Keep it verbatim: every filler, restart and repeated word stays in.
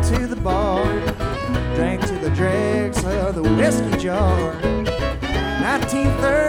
to the bar, drank to the dregs of the whiskey jar. nineteen thirty